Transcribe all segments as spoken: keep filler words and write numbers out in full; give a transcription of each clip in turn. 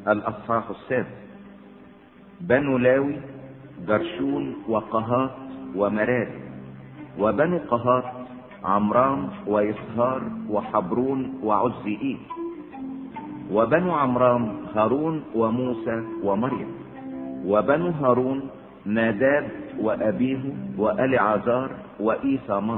الأصحاح السادس. بنو لاوي جرشون وقهات ومراري. وبنو قهات عمرام ويسهار وحبرون وعزيئيل. وبنو عمرام هارون وموسى ومريم. وبنو هارون ناداب وأبيه وألعازار وإيثامار.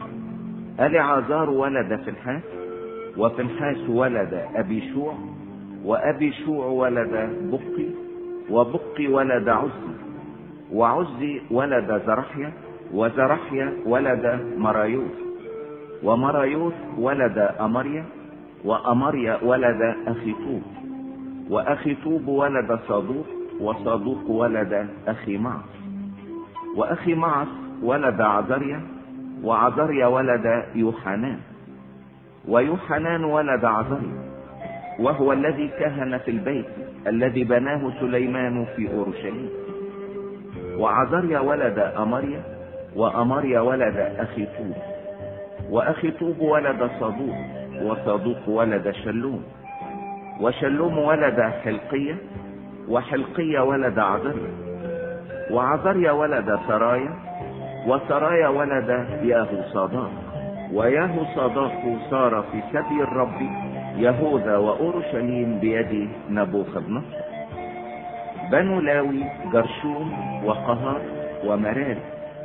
ألعازار ولد فنحاس، وفنحاس ولد أبي شوع، وأبي شوع ولد بقي، وبقي ولد عزي، وعزي ولد زرحيا، وزرحيا ولد مرايوث، ومرايوث ولد أمريا، وأمريا ولد أخيطوب، وأخيطوب ولد صادوق، وصادوق ولد أخي معص، وأخي معص ولد عزريا، وعزريا ولد يوحنان، ويوحنان ولد عزريا، وهو الذي كهن في البيت الذي بناه سليمان في أورشليم. وعزريا ولد أمريا، وأمريا ولد أخيطوب، وأخيطوب ولد صادوق، وصادوق ولد شلوم، وشلوم ولد حلقية، وحلقية ولد عزريا، وعزريا ولد سرايا، وسرايا ولد ياهوصاداق، وياهوصاداق صار في سبي الرب يهوذا وأورشليم بيد نبوخذنصر. بنو لاوي جرشون وقهات ومراري.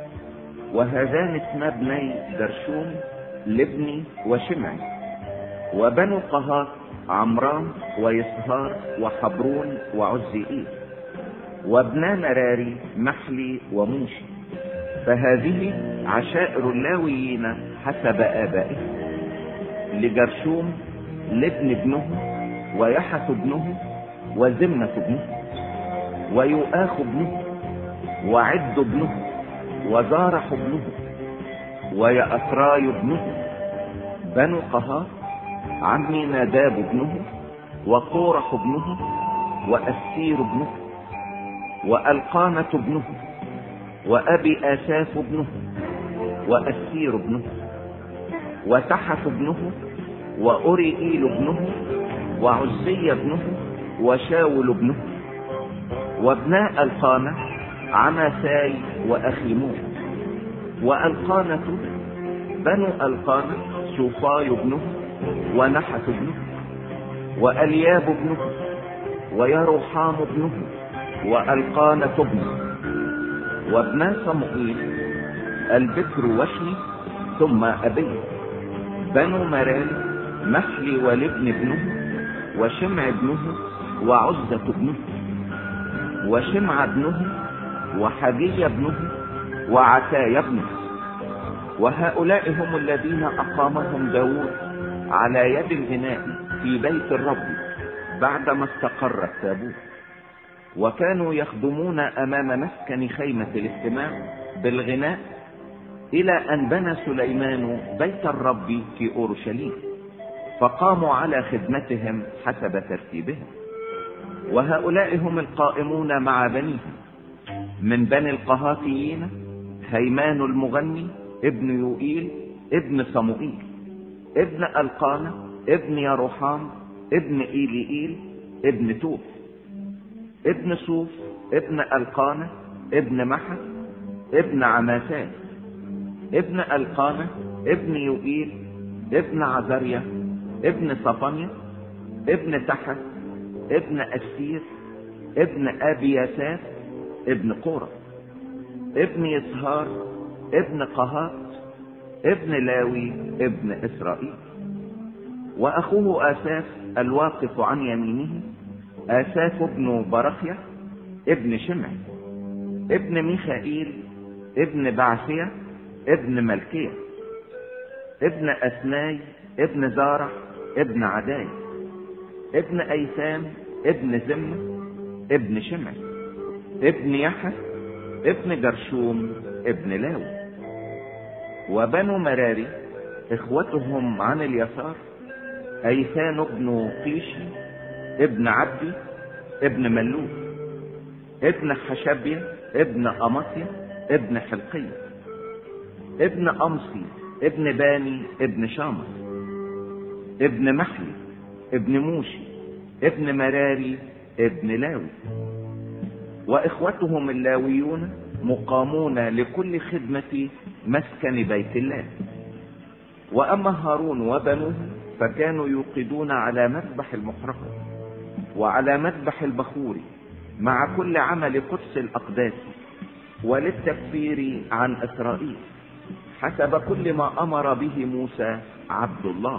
وهذان اسما ابني جرشون لبني وشمعي. وبنو قهات عمرام ويسهار وحبرون وعزيئيل. وابنا مراري محلي وموشي. فهذه عشائر اللاويين حسب آبائهم: لجرشوم لابن ابنه، ويحث ابنه، وزمنة ابنه، ويؤاخ ابنه، وعد ابنه، وزارح ابنه، ويأسراي ابنه. بنو قهات عمي ناداب ابنه، وقورح ابنه، وأسير ابنه، وألقانة ابنه، وأبي آساف ابنه، وأسير ابنه، وتحف ابنه، وأوريئيل ابنه، وعزي ابنه، وشاول ابنه. وابناء القانة عمساي وأخيمون. وألقانة بنو القانة صوفاي ابنه، ونحت ابنه، وألياب ابنه، ويروحام ابنه، وألقانة ابنه. وابنا صموئيل البكر وشني ثم أبي. بنو مراري محلي ولبن ابنه، وشمع ابنه، وعزة ابنه، وشمع ابنه، وحجي ابنه، وعتاي ابنه. وهؤلاء هم الذين أقامهم داود على يد الغناء في بيت الرب بعدما استقر التابوت. وكانوا يخدمون أمام مسكن خيمة الاجتماع بالغناء إلى أن بنى سليمان بيت الرب في أورشليم، فقاموا على خدمتهم حسب ترتيبهم. وهؤلاء هم القائمون مع بنيهم: من بني القهاتيين هيمان المغني ابن يوئيل ابن صموئيل، ابن القانة ابن يروحام ابن إيليئيل ابن توف، ابن صوف ابن القانة ابن محس ابن عماسات، ابن القانة ابن يوئيل ابن عزريا ابن صفانيا، ابن تحت ابن أسير ابن أبياساف ابن قورة، ابن يسهار ابن قهات ابن لاوي ابن إسرائيل. وأخوه آساف الواقف عن يمينه آساف ابن برخية ابن شمعي، ابن ميخائيل ابن بعثية ابن ملكية، ابن أثناي ابن زارح ابن عداي، ابن أيثام ابن زمة ابن شمعي، ابن يحس ابن جرشوم ابن لاوي. وبنو مراري اخوتهم عن اليسار: أيثان ابن قيشي ابن عبدي ابن ملوك، ابن حشبية ابن أمطيا ابن حلقية، ابن أمصي ابن باني ابن شامس، ابن محلي ابن موشي ابن مراري ابن لاوي، واخوتهم اللاويون مقامون لكل خدمة مسكن بيت الله. واما هارون وبنوه فكانوا يوقدون على مذبح المحرقة وعلى مذبح البخور مع كل عمل قدس الأقداس وللتكفير عن إسرائيل حسب كل ما أمر به موسى عبد الله.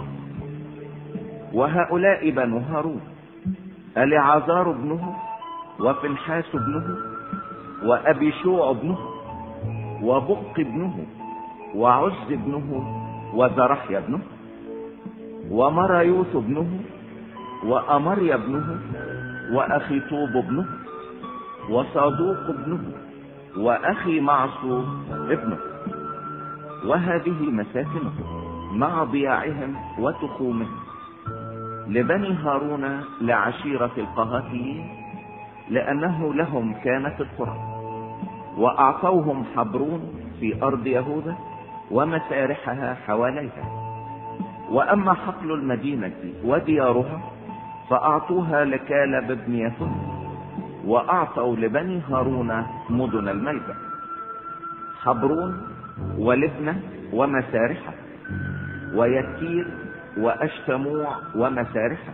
وهؤلاء بنو هارون: اليعازار ابنه، وفنحاس ابنه، وأبيشوع ابنه، وبق ابنه، وعز ابنه، وزرحيا ابنه، ومرايوث ابنه، وأمريا ابنه، وأخيطوب ابنه، وصادوق ابنه، وأخي معصو ابنه. وهذه مساكنهم مع ضياعهم وتخومهم لبني هارون لعشيرة القهاتيين، لأنه لهم كانت القرى. وأعطوهم حبرون في أرض يهوذا ومسارحها حواليها. وأما حقل المدينة وديارها فأعطوها لكالب بن يفنة. وأعطوا لبني هارون مدن الملجأ: حبرون ولبنة ومسارحها، ويتير وأشتموع ومسارحها،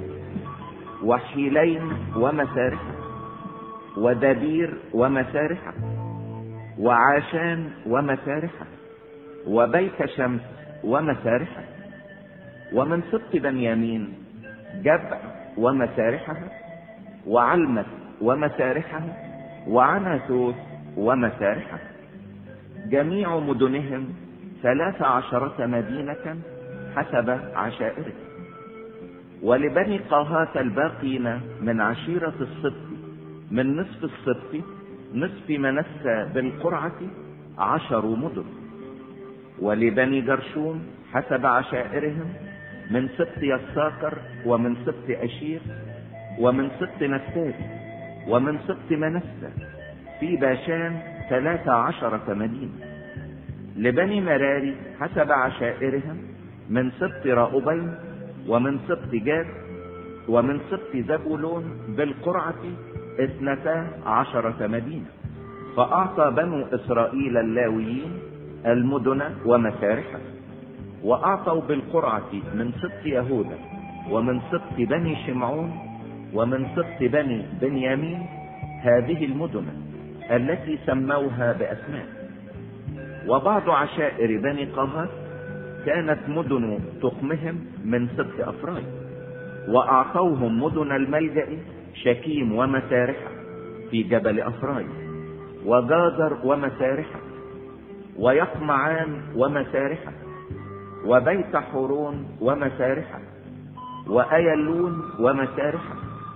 وحيلين ومسارحها، ودبير ومسارحها، وعاشان ومسارحها، وبيت شمس ومسارحها. ومن سبط بنيامين جبع ومسارحها، وعلمة ومسارحها، وعناثوث ومسارحها. جميع مدنهم ثلاث عشرة مدينة حسب عشائرهم. ولبني قاهات الباقين من عشيرة السبط من نصف السبط نصف منسى بالقرعة عشر مدن. ولبني جرشوم حسب عشائرهم من سبط يساكر، ومن سبط أشير، ومن سبط نفتالي، ومن سبط منسى في باشان ثلاث عشرة مدينة. لبني مراري حسب عشائرهم من سبط راؤبين، ومن سبط جاد، ومن سبط زبولون بالقرعة اثنتا عشرة مدينة. فأعطى بنو إسرائيل اللاويين المدن ومسارحها. وأعطوا بالقرعة من سبط يهوذا، ومن سبط بني شمعون، ومن سبط بني بنيامين هذه المدن التي سموها بأسماء. وبعض عشائر بني قهات كانت مدن تخمهم من سبط أفراي. وأعطوهم مدن الملجأ: شكيم ومسارحة في جبل أفراي، وجازر ومسارحة، ويقمعان ومسارحة، وبيت حورون ومسارحة، وأيلون ومسارحة،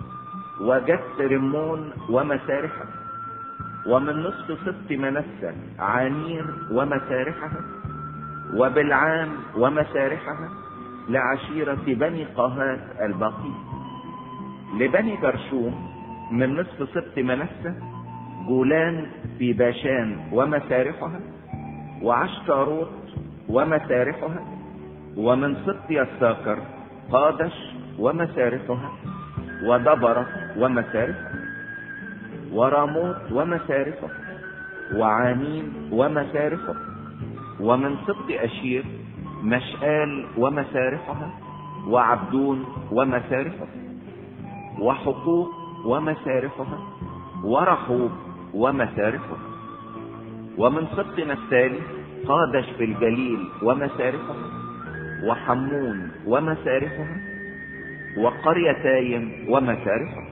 وجت رمون ومسارحة. ومن نصف سبط منسى عانير ومسارحها، وبلعام ومسارحها لعشيرة بني قهات الباقين. لبني جرشوم من نصف سبط منسى جولان في باشان ومسارحها، وعشتاروت ومسارحها. ومن سبط يساكر قادش ومسارحها، ودبر ومسارحها، وراموت ومسارحها، وعانين ومسارحها. ومن سبط أشير مشآل ومسارحها، وعبدون ومسارحها، وحقوق ومسارحها، ورحوب ومسارحها. ومن سبط نفتالي قادش في الجليل ومسارحها، وحمون ومسارحها، وقريتايم ومسارحها.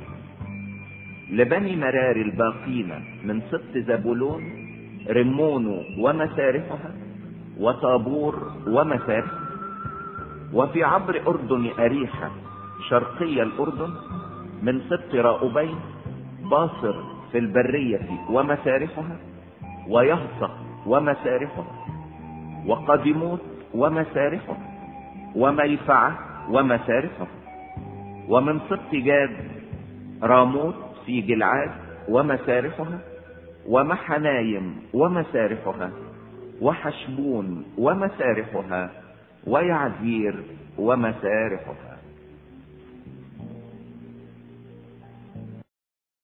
لبني مرار الباقين من سبط زبولون رمون ومسارحها، وطابور ومسارحها. وفي عبر أردن أريحة شرقي الأردن من سبط راؤبين باصر في البرية ومسارحها، ويهصق ومسارحها، وقدموت ومسارحها، وميفعة ومسارحها. ومن سبط جاد راموت في جلعاد ومسارحها، ومحنايم ومسارحها، وحشبون ومسارحها، ويعزير ومسارحها.